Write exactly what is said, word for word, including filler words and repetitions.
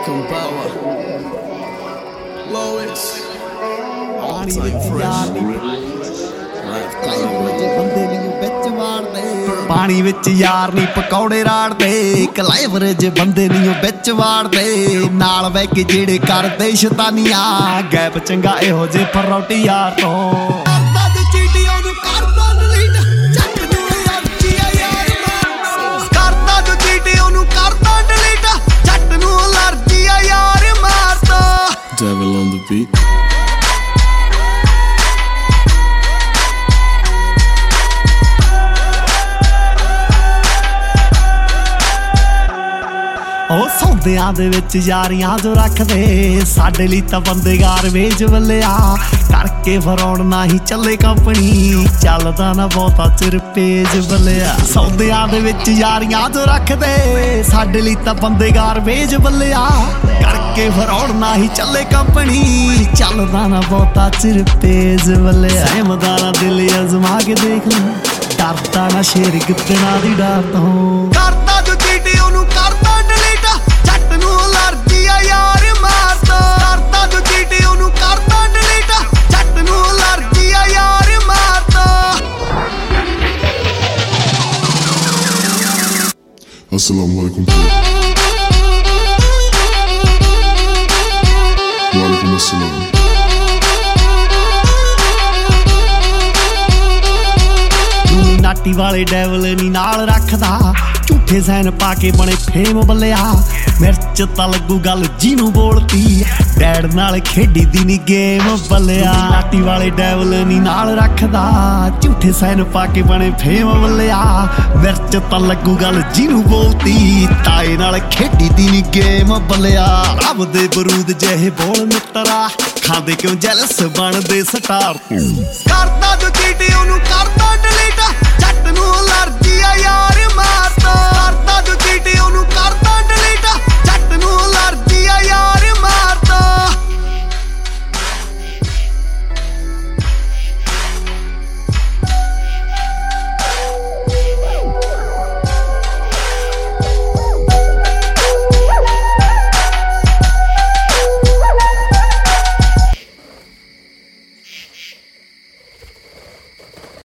Kumbawa, Lois, all time fresh. ਪਾਣੀ ਵਿੱਚ ਯਾਰ ਨੀ ਪਕੌੜੇ ਰਾੜਦੇ, ਕਲੇਵਰਜ ਬੰਦੇ ਨੀ ਉਹ ਵਿੱਚ ਵਾੜਦੇ, ਨਾਲ ਬਹਿ ਕੇ ਜਿਹੜੇ ਕਰਦੇ ਸ਼ੈਤਾਨੀਆਂ, ਗੈਪ ਚੰਗਾ ਇਹੋ ਜੇ ਫਰੌਟੀ ਯਾਰ ਤੋਂ। Devil on the beat. ਉਹ ਸੌਂਦਿਆਂ ਦੇ ਵਿੱਚ ਯਾਰੀਆਂ ਜੋ ਰੱਖਦੇ, ਸਾਡੇ ਲਈ ਤਾਂ ਬੰਦੇ ਗਾਰਬੇਜ ਵੱਲਿਆ, ਕਰਕੇ ਫਰੌੜ ਨਾ ਹੀ ਚੱਲੇ ਕੰਪਨੀ, ਚੱਲਦਾ ਨਾ ਬਹੁਤਾ ਚਿਰ ਪੇਜ ਵੱਲਿਆ। ਸੌਂਦਿਆਂ ਦੇ ਵਿੱਚ ਯਾਰੀਆਂ ਜੋ ਰੱਖਦੇ, ਸਾਡੇ ਲਈ ਤਾਂ ਬੰਦੇ ਗਾਰਬੇਜ ਵੱਲਿਆ, ਕਰਕੇ ਫਰੌੜ ਨਾ ਹੀ ਚੱਲੇ ਕੰਪਨੀ, ਚੱਲਦਾ ਨਾ ਬਹੁਤਾ ਚਿਰ ਪੇਜ ਵੱਲਿਆ। ਸਹਿਮਦਾ ਨਾ ਦਿਲ ਅਜ਼ਮਾ ਕੇ ਦੇਖ ਲੈ, ਡਰਦਾ ਨਾ ਸ਼ੇਰ ਗਿੱਦੜਾਂ ਦੀ ਡਰ ਤੋਂ। ਕਰਦਾ ਜੋ ਚੀਟੀ ਉਹਨੂੰ ਕਰਦਾ ਡਿਲੀਟ, ਜੱਟ ਨੂੰ ਅਲਰਜੀ ਆ ਯਾਰ ਮਾਰਦਾ। ਕਰਦਾ ਜੋ ਚੀਟੀ ਉਹਨੂੰ ਕਰਦਾ ਡਿਲੀਟ, ਜੱਟ ਨੂੰ ਅਲਰਜੀ ਆ ਯਾਰ ਮਾਰਦਾ। अस्सलाम वालेकुम। वालेकुम अस्सलाम। ਨਾਟੀ ਵਾਲੇ ਡੈਵਲ ਨੀ ਨਾਲ ਰੱਖਦਾ, ਝੂਠੇ ਸੈਨ ਪਾ ਕੇ ਬਣੇ ਫੇਮ ਬੱਲਿਆ, ਮਿਰਚ ਤਾਂ ਲੱਗੂ ਗੱਲ ਜਿਹਨੂੰ ਬੋਲਤੀ, ਡੈਡ ਨਾਲ ਖੇਡੀ ਦੀ ਨੀ ਗੇਮ ਬੱਲਿਆ। ਨਾਟੀ ਵਾਲੇ ਡੈਵਲ ਨੀ ਨਾਲ ਰੱਖਦਾ, ਝੂਠੇ ਸੈਨ ਪਾ ਕੇ ਬਣੇ ਫੇਮ ਬੱਲਿਆ, ਮਿਰਚ ਤਾਂ ਲੱਗੂ ਗੱਲ ਜਿਹਨੂੰ ਬੋਲਤੀ, ਤਾਏ ਨਾਲ ਖੇਡੀ ਦੀ ਨੀ ਗੇਮ ਬੱਲਿਆ। ਰੱਬ ਦੇ ਬਰੂਦ ਜਿਹੇ ਬੋਲ ਮਿੱਤਰਾ, ਖਾਂਦੇ ਕਿਉਂ ਜੈਲਸ ਬਣਦੇ ਸਟਾਰ। ਕਰਦਾ ਜੋ ਚੀਟੀ ਉਹਨੂੰ ਕਰਦਾ ਡਿਲੀਟ, ਜੱਟ ਨੂੰ ਅਲਰਜੀ ਆ ਯਾਰ ਮਾਰ।